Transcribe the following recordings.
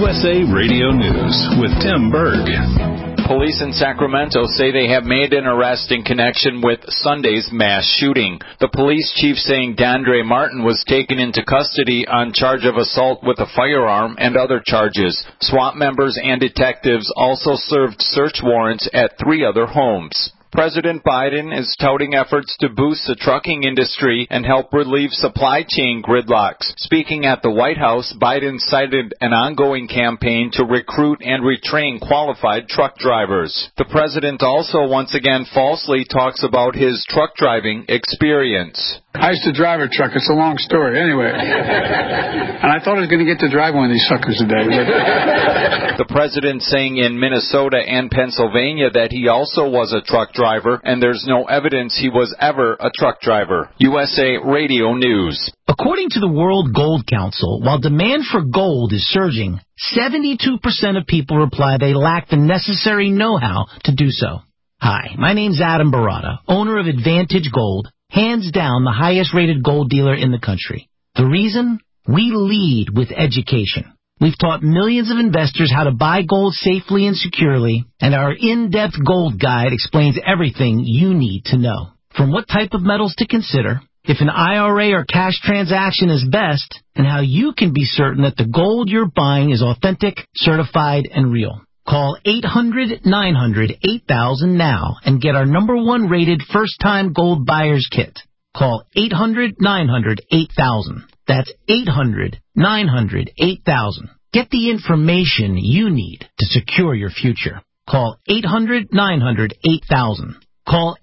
USA Radio News with Tim Berg. Police in Sacramento say they have made an arrest in connection with Sunday's mass shooting. The police chief saying Dandre Martin was taken into custody on charge of assault with a firearm and other charges. SWAT members and detectives also served search warrants at 3 other homes. President Biden is touting efforts to boost the trucking industry and help relieve supply chain gridlocks. Speaking at the White House, Biden cited an ongoing campaign to recruit and retrain qualified truck drivers. The president also once again falsely talks about his truck driving experience. I used to drive a truck. It's a long story. Anyway. And I thought I was going to get to drive one of these suckers today. The president saying in Minnesota and Pennsylvania that he also was a truck driver, and there's no evidence he was ever a truck driver. USA Radio News. According to the World Gold Council, while demand for gold is surging, 72% of people reply they lack the necessary know-how to do so. Hi, my name's Adam Barata, owner of Advantage Gold, hands down the highest-rated gold dealer in the country. The reason? We lead with education. We've taught millions of investors how to buy gold safely and securely, and our in-depth gold guide explains everything you need to know. From what type of metals to consider, if an IRA or cash transaction is best, and how you can be certain that the gold you're buying is authentic, certified, and real. Call 800-900-8000 now and get our #1 rated first-time gold buyer's kit. Call 800-900-8000. That's 800-900-8000. Get the information you need to secure your future. Call 800-900-8000. Call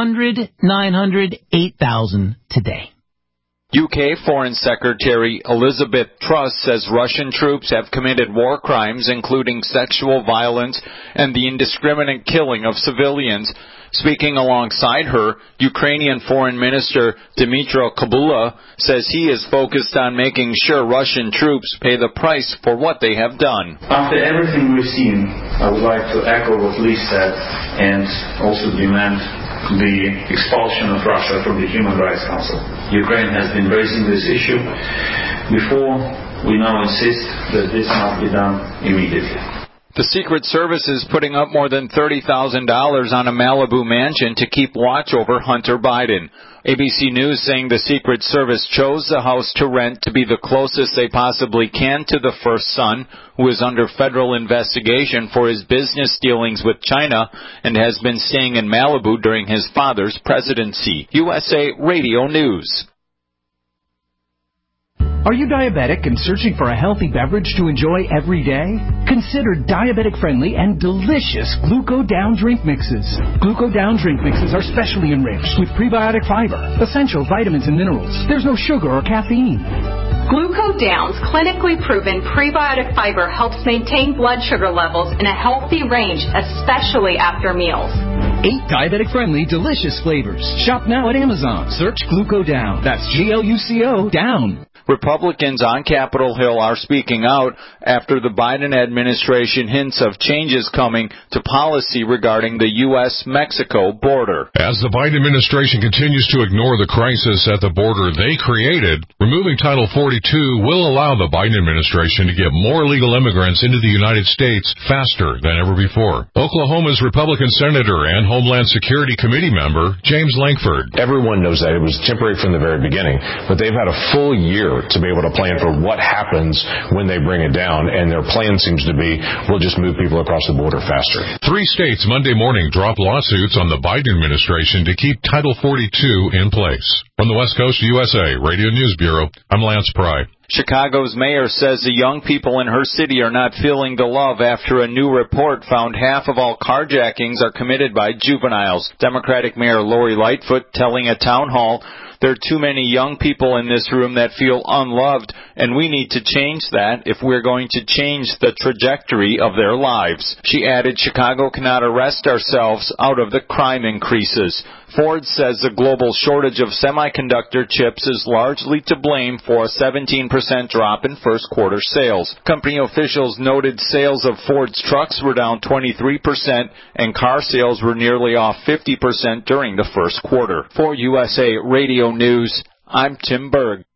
800-900-8000 today. UK Foreign Secretary Elizabeth Truss says Russian troops have committed war crimes, including sexual violence and the indiscriminate killing of civilians. Speaking alongside her, Ukrainian Foreign Minister Dmytro Kuleba says he is focused on making sure Russian troops pay the price for what they have done. After everything we've seen, I would like to echo what Lee said and also demand the expulsion of Russia from the Human Rights Council. Ukraine has been raising this issue before. We now insist that this must be done immediately. The Secret Service is putting up more than $30,000 on a Malibu mansion to keep watch over Hunter Biden. ABC News saying the Secret Service chose the house to rent to be the closest they possibly can to the first son, who is under federal investigation for his business dealings with China and has been staying in Malibu during his father's presidency. USA Radio News. Are you diabetic and searching for a healthy beverage to enjoy every day? Consider diabetic-friendly and delicious Gluco Down drink mixes. Gluco Down drink mixes are specially enriched with prebiotic fiber, essential vitamins and minerals. There's no sugar or caffeine. Gluco Down's clinically proven prebiotic fiber helps maintain blood sugar levels in a healthy range, especially after meals. 8 diabetic-friendly, delicious flavors. Shop now at Amazon. Search Gluco Down. That's Gluco Down. Republicans on Capitol Hill are speaking out after the Biden administration hints of changes coming to policy regarding the U.S.-Mexico border. As the Biden administration continues to ignore the crisis at the border they created, removing Title 42 will allow the Biden administration to get more legal immigrants into the United States faster than ever before. Oklahoma's Republican Senator and Homeland Security Committee member James Lankford. Everyone knows that it was temporary from the very beginning, but they've had a full year to be able to plan for what happens when they bring it down, and their plan seems to be, we'll just move people across the border faster. 3 states Monday morning dropped lawsuits on the Biden administration to keep Title 42 in place. From the West Coast USA Radio News Bureau, I'm Lance Pry. Chicago's mayor says the young people in her city are not feeling the love after a new report found half of all carjackings are committed by juveniles. Democratic Mayor Lori Lightfoot telling a town hall, there are too many young people in this room that feel unloved, and we need to change that if we're going to change the trajectory of their lives. She added, Chicago cannot arrest ourselves out of the crime increases. Ford says the global shortage of semiconductor chips is largely to blame for a 17% drop in first quarter sales. Company officials noted sales of Ford's trucks were down 23% and car sales were nearly off 50% during the first quarter. For USA Radio News, I'm Tim Berg.